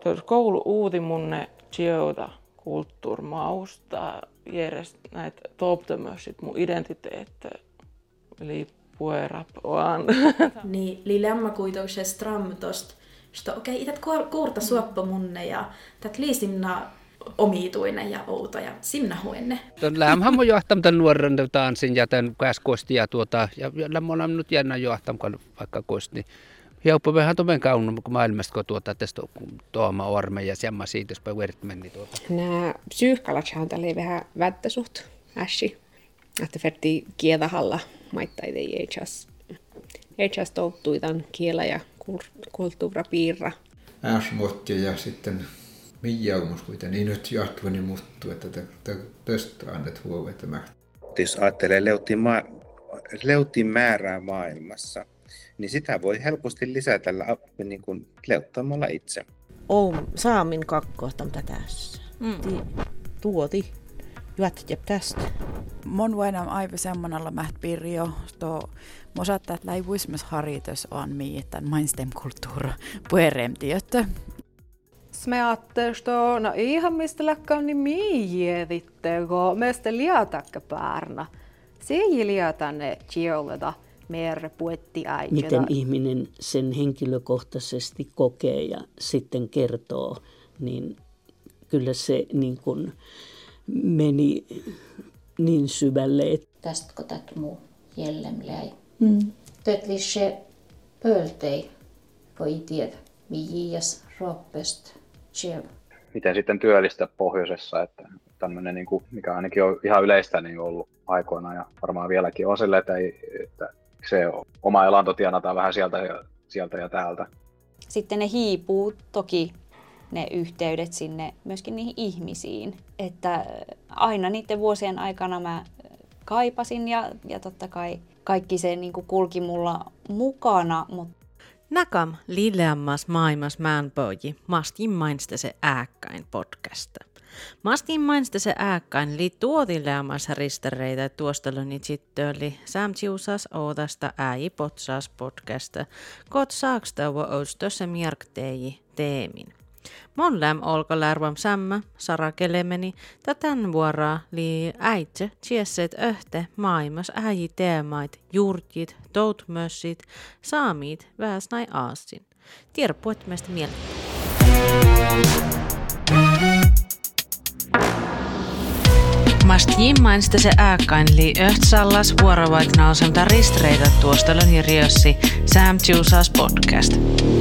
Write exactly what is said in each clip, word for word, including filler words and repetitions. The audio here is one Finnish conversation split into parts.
Tuossa koulu uuti munne tjöuta kulttuurmausta järjest näitä toptamössit mun identiteetti eli puerap oan. Niin, li lämmä kuitenkin stram tosta. Okei, okay, ität kuurta suoppa munne ja tät liisinna omituinen ja outo ja sinna huenne. Lämmähän mun johtam tämän nuoren tanssin ja tämän käskosti ja tuota, ja lämmä on nyt jännä johtam, vaikka kosti. Hioppa vähän tomen kaunun, kun maailmasta kun tuota tästä tuoma orme ja semma siitä, jos päivät meni tuota. Nämä psyyhkalatsahan oli vähän vättäsuht, ässi. Että ferti kiedahalla maittai ei itseas. Itseas touttui tämän kielä ja kulttuurapiirra. Äsmottia ja sitten miaumus kuitenkin niin nyt jatkuvani muuttuu, että tästä annet huomiota. Jos ajattelee leutin, ma- leutin määrää maailmassa, niin sitä voi helposti lisätä niin kuin leuttamalla itse. Oon saamin kakkohtam tätässä. Mm. Tuoti. Juot tästä. Mon vuonna aivan semmoinalla mäht pirjo, to mosattaa, että läivuismas harjoitus on mietän mainstemkulttuura pueremtiötä. Sme attesto, no ihan mistä läkkään niin mietitteko, meistä liatakka päärnä. Se ei liata ne tjoleta merre puetti äijä. Miten ihminen sen henkilökohtaisesti kokee ja sitten kertoo, niin kyllä se niin kuin meni niin syvälle. Tästä kun tätä muu jellemläi. Mm. Tätä se pöltei, voi tiedä, miias roppest siellä. Miten sitten työllistää pohjoisessa, että tämmöinen, niin kuin, mikä ainakin on ihan yleistä niin ollut aikoina ja varmaan vieläkin on sille, että, ei, että se oma elanto tienataan vähän sieltä ja, sieltä ja täältä. Sitten ne hiipuu toki ne yhteydet sinne myöskin niihin ihmisiin, että aina niiden vuosien aikana mä kaipasin ja, ja totta kai kaikki se niin kuin kulki mulla mukana, mutta Nakam lileammas maailmas määnpoji, mastin mainsta se ääkkäin podcasta. Mastin mainsta se ääkkäin li tuotileammas ristereitä tuosteluni jittöli samtsiusas oodasta ääji potsaas podcasta, kot saakstauvo oustössä mierkteji teemin. Mon läm olko lärvam samma, sarakelemeni, tätän vuoraa li äitse tiesseet öhte maailmas äiji teemait, juurtit, toutmössit, saamiit, väsnai aasin. Tierpuet meistä mieltä. Mastiin mainsta se ääkkain li öhtsallas vuorovaiknausemta ristreitä tuostelun ja riossi Samtsiusas podcast.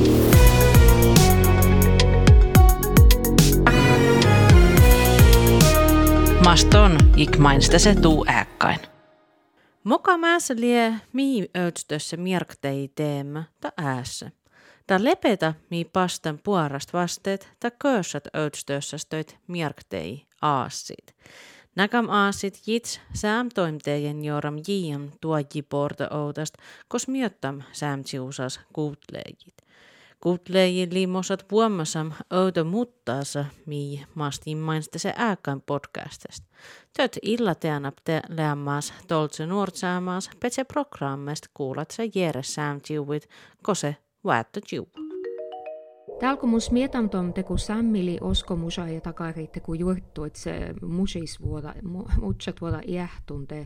Maston ik mainsta se tuu ääkkain. Moka mässä lie mii ötstössä mierktei teemä ta äässä. Ta lepetä mii pastan puorast vasteet ta köössät ötstössä stöit mierktei aassit. Näkam aasit jits sämtoimtejen joram jiam tuoji porta outast, kos miottam sämtsiusas kuutleejit. Kuutleejin liimosat puomasam outo muttaasa mii mastiin mainsta se ääkään podcastista. Töt illa teanap te lämmas toltse nuortsaamas petse programmest kuulat se jere sämtsiuvit, kose väättö jiu. Täällä mus mietamtom teku sammili osko musa ja takariitte ku juurttu, että se musis vuoda, mutsat vuoda iähtunte.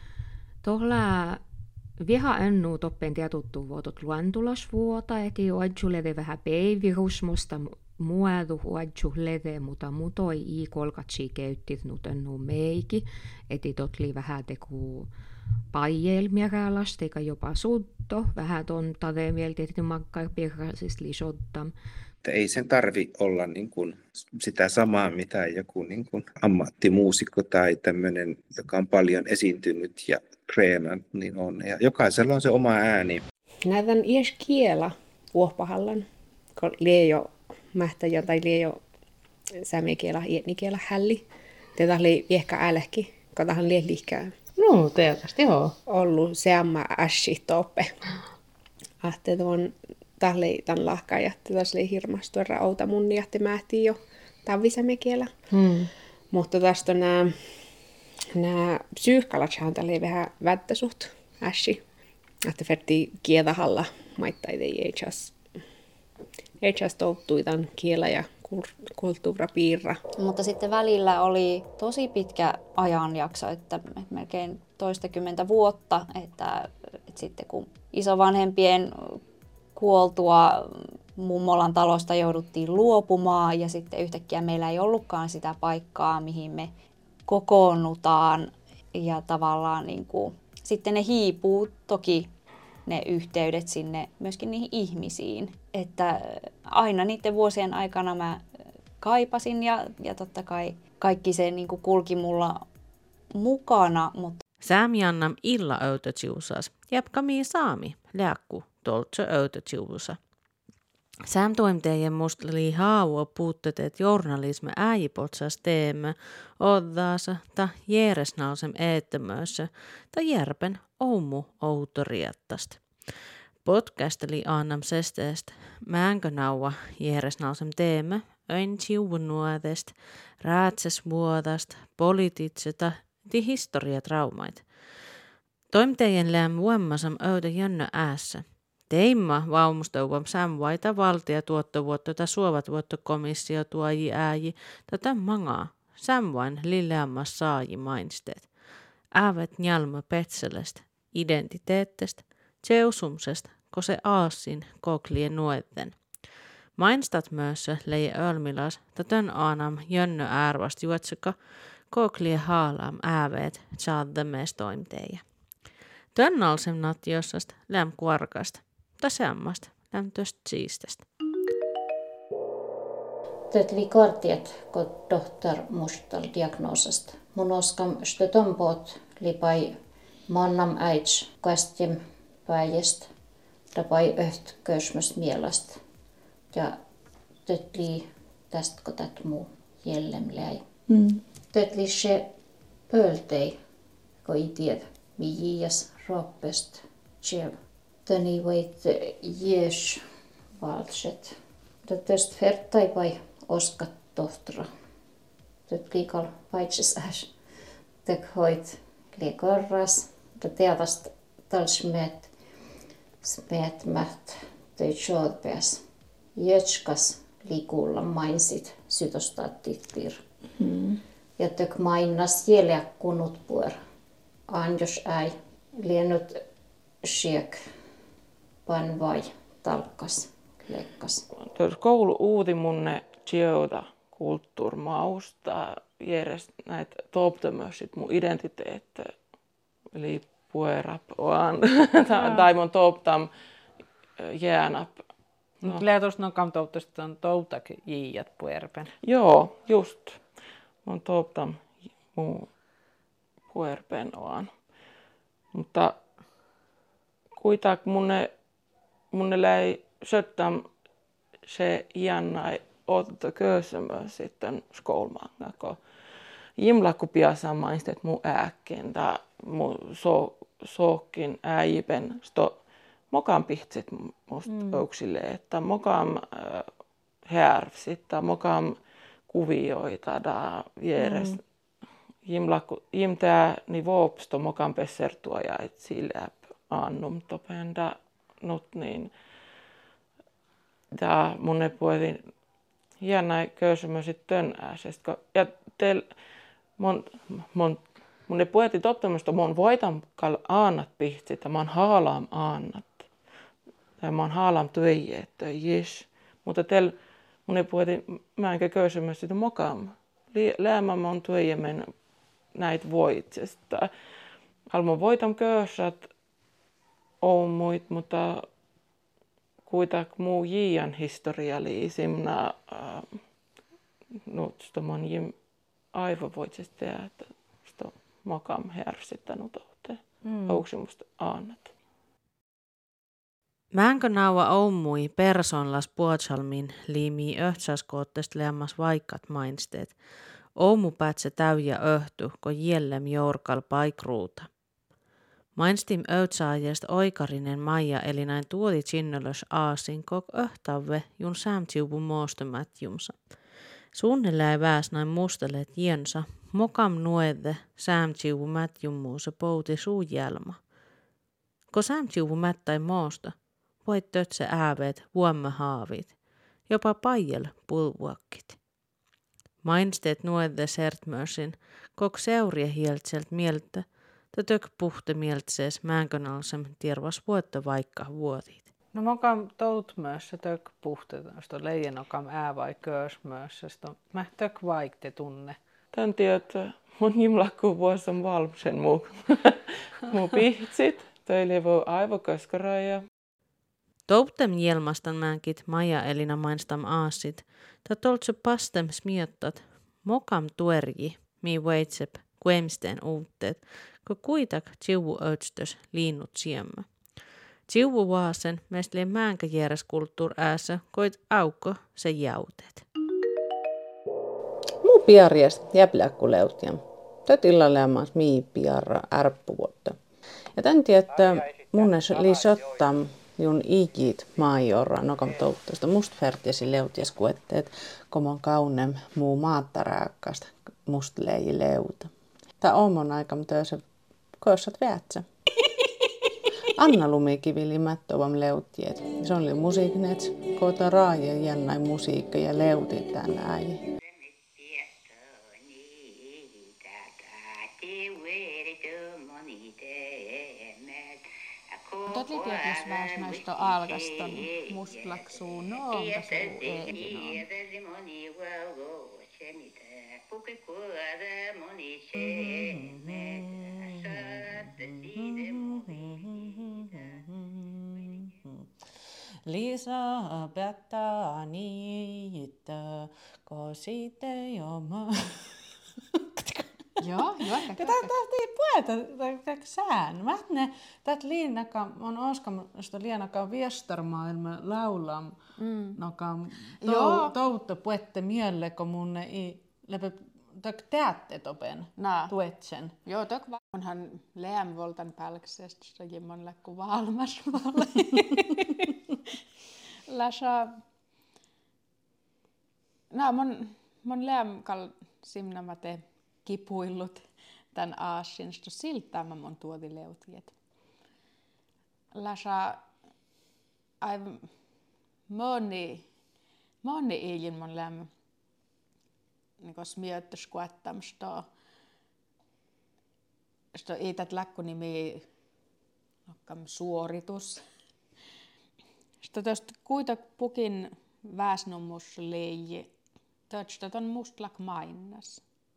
Tohla viha ennu toppen tietuttu vuotot luentulas vuota, eti oadju leve vähän peivirus musta muodu oadju leve, mutta mutoi i kolkatsi käyttit nyt ennu meiki, eti totli vähän teku pajelmieralas, teikä jopa sutto, vähän ton tade mielti, että makkar pirrasis li sottam. Ei sen tarvi olla niin kuin sitä samaa, mitä joku niin kuin ammattimuusikko tai tämmöinen, joka on paljon esiintynyt ja treenannut, niin on. Ja jokaisella on se oma ääni. Näytän ies kiela vuopahallan, kun liejo mähtäjä tai liejo säämikielä, ietnikielä hälli. Tätä oli ehkä älki, kun tähän lie liikkää. No, tietysti joo. Ollut seamma ässi toppe. Ahte tuon tälle tämän lahkaa ja tässä oli hirmastuera outa munni, että mähtiin jo tavisämekielä. Hmm. Mutta tästä on nämä, nämä psyyhkalatsahan tälle vähän vättäsuht ässi. Että ferti kiedahalla maittai ei itseas. Itseas touttui tämän kielä ja kulttuurapiirra. Mutta sitten välillä oli tosi pitkä ajanjakso, että melkein toistakymmentä vuotta, että, että sitten kun isovanhempien kuoltua mummolan talosta jouduttiin luopumaan ja sitten yhtäkkiä meillä ei ollutkaan sitä paikkaa, mihin me kokoonnutaan ja tavallaan niin kuin, sitten ne hiipuu toki ne yhteydet sinne myöskin niihin ihmisiin, että aina niiden vuosien aikana mä kaipasin ja, ja totta kai kaikki se niin kuin kulki mulla mukana, mutta Saamiannam illa öytötsiusas, jäpkamii saami, lääkku, toltso öytötsiusa. Sämtoimtejen musta oli haavua puutteet journalismi ääjipotsas teemme, oddaasa ta jeresnausem eettämössä ta järpen oumu outoriettast. Podcasteli annam sesteest mänkönauva jeresnausem teemme, öin tsiuvunuodest, räätsesvuodast, politiitseta ti historiatraumait. Toimtejen läm vuommasam öytä jännö äässä. Teimma vaumustauvam samvaita valtia tuottovuotta ta suovat vuottokomissio tuoji ääji tätä mangaa. Samvain lilleammas saaji mainsteet. Äävet njalma petselest, identiteettest, tseusumsest, ko se aasin koklien nuetten. Mainstat myös leije ölmilas tätön aanam jännö ärvast juotseka koklie haalaam ääveet saadda mestoimteja. Tönnalsem natiossast läm kuarkast. Tasammasta lämpöstä siistestä. Tätli kartiet, kun tohtor mustal diagnoosasta. Mun oskam stötompot lipai mannam äits kastim päijästä, tapai öht kösmöstä mielasta. Ja tätli tästä kun tät muu jellem läi. Mm. Tätli se pöltei, kun ei tiedä, mijias roppesta tjev. Täni voit jees valtset. Tästä vertaipai oskat tohtora. Tätä liikal paitsis äs. Tek hoit liikorras. Tätä teatast talsmet smetmät. Töit sjoodpeas. Jötskas liikulla mainsit sytostaattit piir. Mm. Ja tök mainnas jälä kunnut puer. Anjos äi lienut siek. Pan vai talkkas, lekkas. Koulu uuti munne tjeuda kulttuurmausta järjest näitä toptamössit mun identiteet eli puerap oan tai mun toptam jäänap. No. Lähtös no kam toutasta on toutak jiijat puerpen. Joo, just. Mun toptam mun puerpen oan. Mutta kuitenkin munne Mun ei söttäm se jännä otto köösömö sitten skolmaan, kun jimlakku piasa mainstet mun ääkkeen tai mun so, sokin äipen sto mokan pihtsit musta mm. ouksille, että mokan äh, härvsit tai mokan kuvioita da vieres mm. jimlakku jimtää ni voopsto mokan pessertua ja et sille annum topenda Not niin. Ja mun ei puhutin hienoa köysimys sitten ääsestä. Ja teil mun mun mun ei puhutin toptamista mun voitan kal annat pihti, että mun haalaam annat. Tai mun haalaam töiä, että jes. Mutta teil mun ei puhutin mä enkä köysimys sitä mokam. Läämä mun töiä men näit voitsesta. Almun voitan köysät on muit, mutta kuitenkin muu jian historiallisimna äh, no sto mon jim aivan voitsesta tehdä, että sto makam härsittanut ootte mm. auksimusta annat. Mänkö naua ommui personlas puotsalmin liimii öhtsäskoottest leammas vaikkat mainsteet. Oumu päätse täyjä öhty, ko jellem jourkal paikruuta. Mainstim ötsaajast oikarinen Maija eli näin tuoli sinnölös aasin kok öhtave jun sämtsiuvu moostomätjumsa. Suunnilleen väs näin musteleet jensa, mokam nuede sämtsiuvu mätjummuusa pouti suujälma. Ko sämtsiuvu mättäi moosta, voit tötse ääveet vuomme haavit. jopa pajel pulvuakkit. Mainsteet nuolle sertmörsin, kok seuria hieltselt mieltä, ta tök puhte mieltsees määnkönalsem tiervas vuotta vaikka vuotit. No mä oon tout myös se tök puhte, sto leijän okam ää vai köös myös, sto mä tök vaikte tunne. Tän tiedät, mun jimlakku vuos on valmisen muu, muu pihtsit, töille voi aivoköskäräjä. Touptem jelmastan mänkit Maja Elina mainstam aasit, ta toltse pastem smiettat, mokam tuerji, mi veitsep, kuemsteen uutteet, ko kuitak tsiuvu ötstös liinnut siemmä. Tsiuvu vaasen mestleen määnkäjäräskulttuur äässä, koit aukko se jäuteet. Muu piarjes jäpläkkuleutjam. Tät illalleammas mii piarra ärppuvuotta. Ja tän tietää munnes lisottam jun ikit maajorra nokam touttasta must färtiesi leutjes kuetteet, komon kaunem muu maattaräkkaasta must leiji leuta. Tää omon aikam tööse koissat väätsä. Anna lumikivili mättovam leuttiet. Se oli musiiknet, koota raaja jännäin musiikka ja leutit tän äi. Totli tietysti väs näistä algaston mustlaksuu noontasuu eetinoon. Lisa päättää niitä, ko siitä jo mä... Joo, joo. Tätä tahtii puhuta sään. Mä ne tät liinaka on oskamasta liinaka viestarmaailma laulam mm. nokam to, toutta puette mielle kun mun ei läpi tak teatte topen tuetsen. Joo, tok onhan lämvoltan pälksestä jimmon läkku valmas valle. Lasa No, mon mon lämkal simnamate kipuillut tän aasinsta siltä mä mon tuoti leutiet. Lasa ai moni moni ilin mon läm niinku smjöttös kuattamsta sto ität läkku nimi nokkam suoritus. Sto tosta kuita pukin väsnummus leiji. Tötstöt on mustlak mainnas.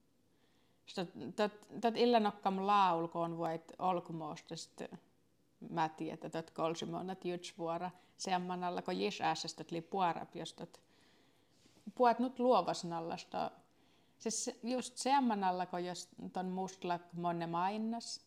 Tot illa nokkam laulkoon voit olkumoosta mä tiedän, että tot kolsimonat jutsvuora semmanalla, kun jis ääsestöt li puarap, jos tot puat nyt luovasnallasta. Siis just semmanalla, kun jos ton mustlak monne mainnas.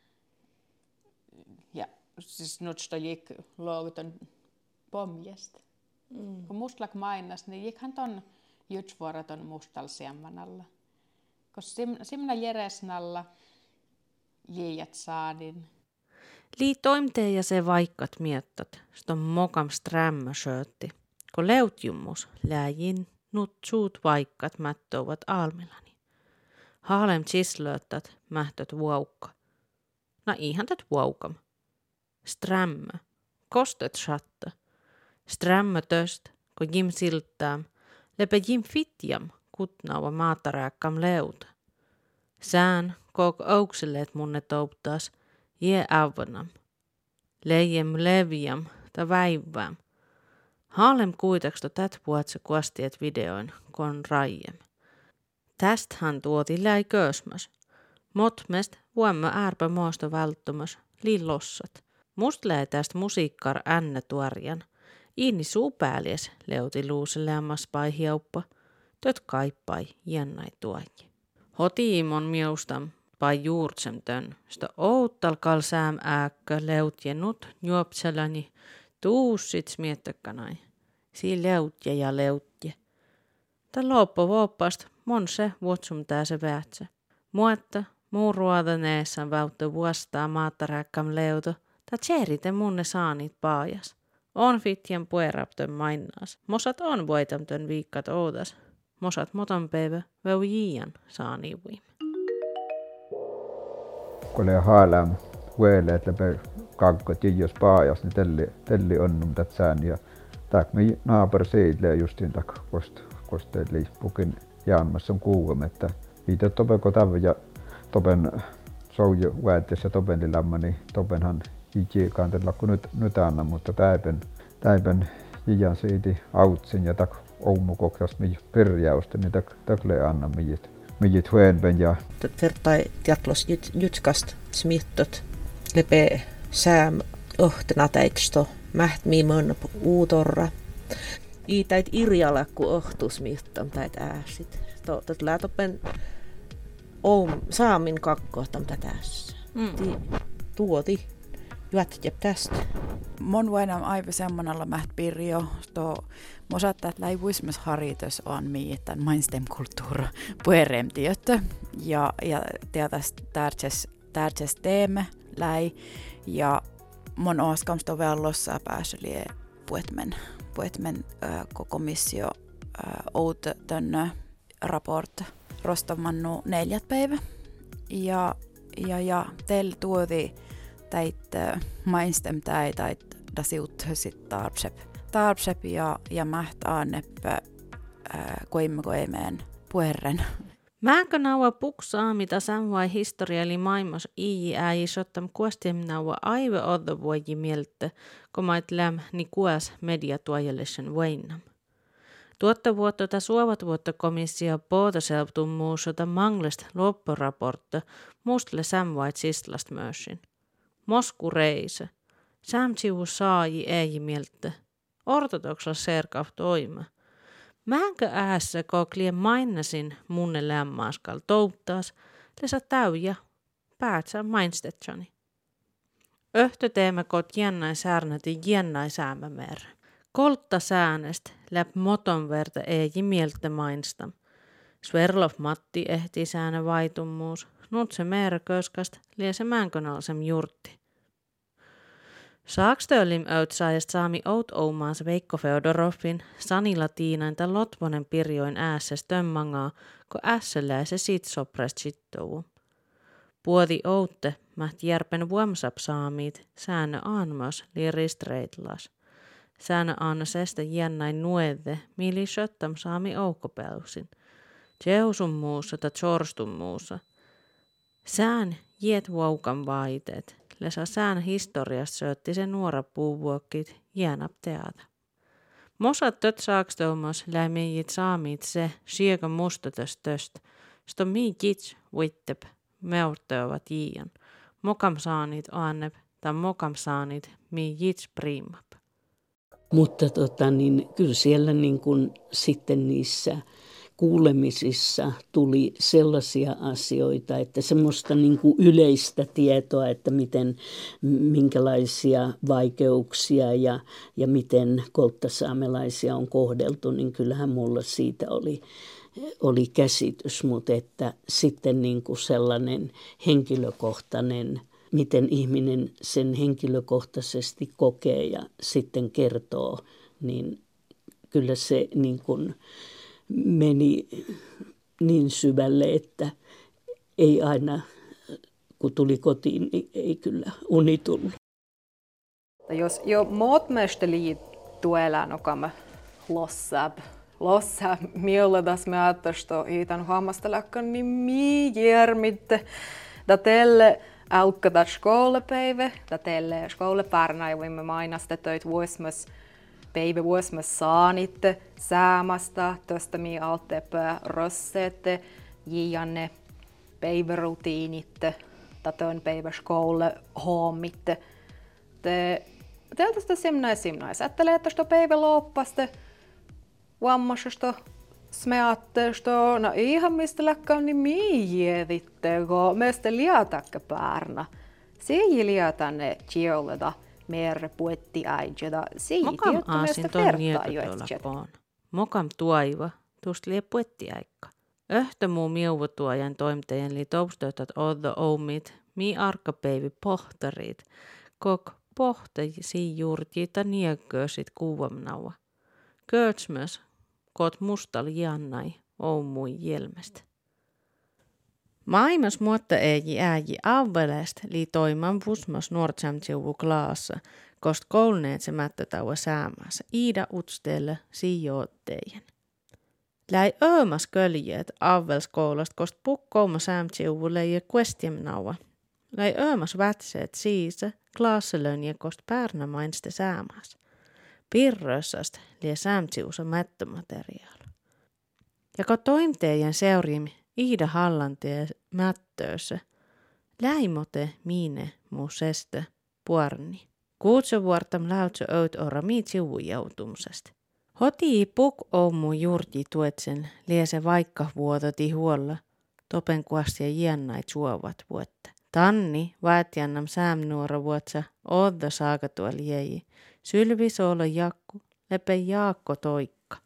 Ja siis nyt sto jik luovuton pomjesta. Mm. Kun mustlak mainnas, niin jikhan ton jutsvuorat on mustal semmanalla. Koska sim, simna jeresnalla jiijät saadin. Lii toimtee ja se vaikkat miettat, ston mokam strämmä söötti. Kun leutjummus lääjin nut suut vaikkat mättouvat almilani. Haalem chislööttat mähtöt vuaukka. Na ihan tät vuaukam. Strämmä, kostet shatta. Strämmä töst, kun jim silttääm. Lepä jim fitjam kutnauva maatarääkkam leuta. Sään kok aukseleet munne touptaas jee avvanam. Leijem leviam ta väivääm. Haalem kuitaksta tät puhatse kuastiet videoin kon raijem. Tästhän tuoti läi köösmäs. Motmest vuomme äärpä moosta välttömäs lillossat. Must läi tästä musiikkar änne tuarjan. Inni suupäälies leuti luuselleammas pai hiauppa. Töt kaippai jännäi tuoji. Hotiimon miustam pai juurtsem tön. Sto outtal kal sääm ääkkö leutjenut juopselani. Tuussit miettökkanai. Sii leutje ja leutje. Ta loppo vuoppast mon se vuotsum tää se väätsä. Muotta muu ruodaneessan väyttö vuostaa maattaräkkam leuto. Ta tserite munne saanit paajas. On fitjen pueraptön mainnaas. Mosat on voitamtön viikkat oudas. Mosat moton päivä veu jiian saani viime. Kun ei haelääm vuelle, että läpi kankko tiios paajas, niin telli, telli onnum tätsään ja tak mi naapur seidle justin tak kost kosteeli pukin jaamassa on kuuem että itä topeko tavja topen souju väittässä topen lammani topenhan iji kantella kun nyt nyt anna mutta täipen täipen iän seiti autsin ja tak oumukokras mi perjausta niin tak takle anna mijit mijit huenben ja vertai tiatlos jutskast smittot lepe sääm ohtena täiksto mäht mi mun uutorra i täit irjala ku ohtusmittam täit ääsit to tot lätopen om saamin kakkohtam tätässä mm. tuoti juot jep tästä mon vainam aivan semmonalla mäht pirjo to mosattaa että läivuismas haritus on miittän mainstem kulttuura pueremtiötä ja ja tietäs tärches tärches teemme läi ja mon oskamsto vellossa pääsölie puetmen puetmen äh, komissio äh, out tön rapport rostamannu neljät päivä ja ja ja tel tuodi täit äh, mainstem täi täit dasiut sit tarpsep tarpsep ja ja mäht aanneppä äh, koimme koimeen puerren. Mäkö naua puksaa, mitä samvai historia eli maailmassa ii äi sottam kuostiem naua aive odda vuoji mieltä, kun mait läm ni kuas mediatuojellisen voinnam. Tuotta vuotta ta suovat vuotta komissio pootaselptum muusota manglest loppuraportta muustele samvait sistlast möösin. Mosku reise. Samtsivu saaji ei mieltä. Ortodoksla serkav toima. Mänkö äässä koklien mainnasin munne lämmaaskal touttas, lesa täyjä, päätsä mainstetsani. Öhtö teemme kot jännäi särnäti jännäi säämämer. Koltta säännöstä läp moton verta ei mieltä mainstam. Sverlov Matti ehti säännä vaitummuus, nutse merköskast, liese mänkönalsem jurtti. Saakstöölim öutsaajast saami out oumaansa Veikko Feodorovin, Sani Latiinain tai Lotvonen pirjoin äässä stömmangaa, ko ässöläise sit soprast sittovu. Puodi outte, mäht järpen vuomsap saamiit, säännö aanmos li ristreitlas. Säännö aannosesta jännäin nuede, mili söttam saami oukopelsin. Jeusum muussa ta tsorstum muussa. Sään jiet vaukan vaiteet. Lesa sään historiassa söötti se nuora puuvuokkit jäänap teata. Mosat tött saakstoomos läimiijit saamiit se sieka mustatöstöst, sto mii kits vittep meurtöövat jiian. Mokam saanit annep tai mokam saanit mii jits priimap. Mutta tota, niin, kyllä siellä niin kun, sitten niissä kuulemisissa tuli sellaisia asioita, että semmoista niin kuin yleistä tietoa, että miten, minkälaisia vaikeuksia ja, ja miten kolttasaamelaisia on kohdeltu, niin kyllähän mulla siitä oli, oli käsitys, mutta että sitten niin kuin sellainen henkilökohtainen, miten ihminen sen henkilökohtaisesti kokee ja sitten kertoo, niin kyllä se niin kuin meni niin syvälle, että ei aina, kun tuli kotiin, niin ei kyllä uni tullut. Jos jo muut meistä liittuu elää, nokamme lossab. Lossab miellätäs me ajattasta iitän hammastelakkaan niin miijärmitte. Da teille alkavat skolepäivä, da teille skolepäärnä ja voimme mainasta töitä vuosmas päivä vuosmas saanitte säämästä, tästä mi altepä rössette, jianne päivärutiinitte, tätön päivä skole hommitte. Te teiltästä simnai simnai, sättelee tästä päivä loppaste, vammasesta smeatte, što no ihan mistä läkkään niin miijieditte, kun meistä liatakka päärnä. Siihen liatanne tjoleda. Mer puetti äijätä. Mokam aasin ton niekotola Mokam tuaiva, tuosta lie puetti äikka. Öhtö muu miuvotuajan toimitajan li toustöötät oddo oumit, mi arkapeivi pohtarit, kok pohtaisi juurtiita nieköösit kuuvamnaua. Köötsmös, kot mustal jannai, oumui jelmestä. Maailmas muotta ei ääji avvelest li toiman vusmas nuortsamtsiuvu klaassa, kost koulneet se mättötauva säämässä. Iida utsteelle sijoittejen. Läi öömas köljeet avvelskoulast kost pukkouma säämtsiuvulle ja kuestiemnauva. Läi öömas vätseet siise klaaselönje kost pärnämainste säämäs. Pirrössast lie säämtsiusa mättömateriaal. Ja kun toimtejen seuriim Iida Hallantie mättöössä, läimote miine muuseste puarni. Kuutso vuortam lautso oot ora miit sivujautumsesta. Hoti puk oumu juurti tuetsen liese vaikka vuototi huolla, topen kuastia jiennait suovat vuotta. Tanni vaatiannam säämnuora vuotsa oodda saakatuol jäi, sylvi soolo jakku, lepe Jaakko Toikka.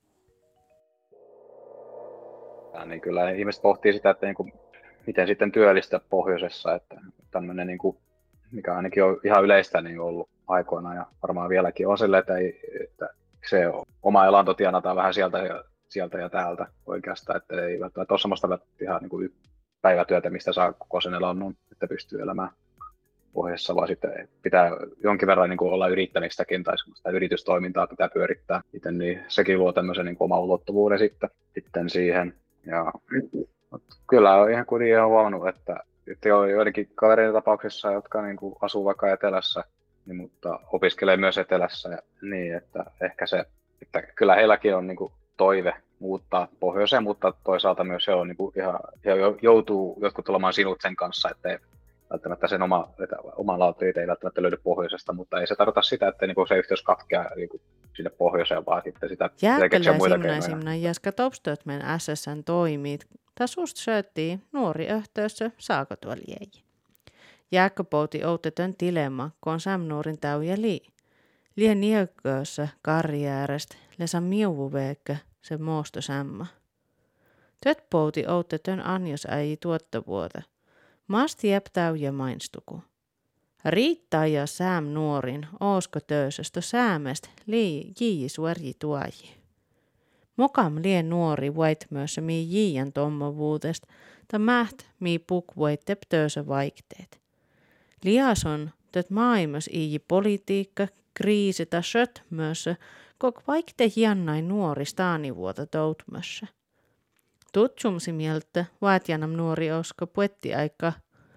Ja niin kyllä ihmiset pohtii sitä, että niin kuin, miten sitten työllistää pohjoisessa, että tämmöinen, niin kuin, mikä ainakin on ihan yleistä niin ollut aikoina ja varmaan vieläkin on sille, että, ei, että se oma elanto tienataan vähän sieltä ja, sieltä ja täältä oikeastaan, että ei välttämättä ole semmoista ihan niin kuin päivätyötä, mistä saa koko sen elannon, että pystyy elämään pohjassa, vaan sitten pitää jonkin verran niin kuin olla yrittämistäkin tai semmoista yritystoimintaa pitää pyörittää. Sitten niin sekin luo tämmöisen niin kuin oman ulottuvuuden sitten, sitten siihen. Ja kyllä on ihan kuitenkin ihan huomannut, että, että on joidenkin kavereiden tapauksessa, jotka niin kuin asuu vaikka etelässä, niin, mutta opiskelee myös etelässä. Ja niin, että ehkä se, että kyllä heilläkin on niin kuin toive muuttaa pohjoiseen, mutta toisaalta myös se on niin kuin ihan, ihan joutuu jotkut olemaan sinut sen kanssa, että välttämättä sen oma, oman laaturit ei välttämättä löydy pohjoisesta, mutta ei se tarkoita sitä, että niin kuin se yhteys katkeaa niin kuin sinne pohjoiseen, vaan sitten sitä keksiä muita keinoja. Jääkälä jäskä topstöt meidän S S N toimit. Tasust sööttii nuori yhteydessä saako tuolla jäi. Jääkköpouti outetön dilemma, kun samnuurin täyjä lii. Lien niökköössä karjäärästä lesa miuvuveekkä se moosto sämmä. Tötpouti outetön anjos äi tuottavuota. Maasti jäp täyjä mainstuku. Riittaa ja sääm nuorin oosko töösöstä säämestä lii jii suori tuoji. Mokam lien nuori voit myös mii jiian tommovuudesta, ta mäht mii puk voit tep töösö vaikteet. Liason töt maailmas ii politiikka, kriisi ta söt myös, kok vaikte hiannai nuori staanivuota toutmössä. Tutsumsi mieltä vaatianam nuori osko puetti aika.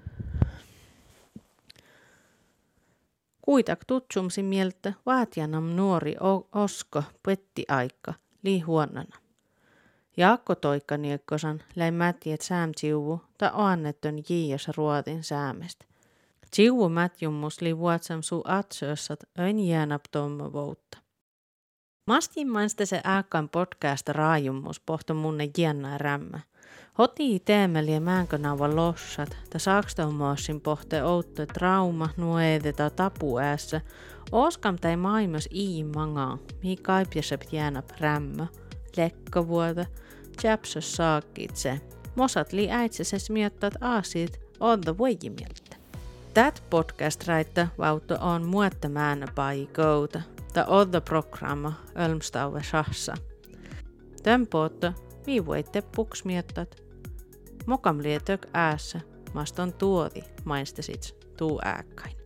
Kuitak tutsumsi mieltä vaatianam nuori osko puetti aika lii huonana. Jaakko Toikka niekkosan läi mätiet sääm tsiuvu ta oannetton jiias ruotin säämestä. Tsiuvu mätjummus lii vuotsam suu atsössat ön jäänap tomma voutta. Mastin mainsta se ääkään podcast raajummus pohto munne jännä rämmä. Hoti teemeliä määnkönauva lossat, ta sakstommoossin pohte outto trauma nuedeta tapu äässä, oskam tai maailmas ii mangaa, mihin kaipjassa jäänäp rämmä, lekkavuota, tjäpsös saakitse. Mosat li äitseses miettat aasit, odda voijimieltä. Tät podcast räittä vautto on muotta määnä paikouta. Ta odda programma Ölmstauve shassa. Tän pohto, mii voitte puks miettat. Mokam lietök äässä, maston tuoti mainstasits tuu ääkkäin.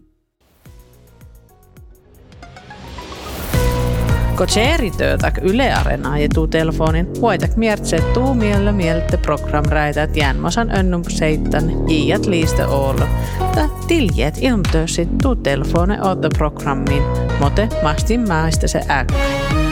Ko tseeritöötak Yle Areenaa ja tuu telefonin, voitak miertseet tuu miellä mieltä programräität jäänmasan önnum seittan jiat liiste oolo. Ta tiljet ilmtöösit tuu telefone odda programmiin, mote mastin maista se ääkkäin.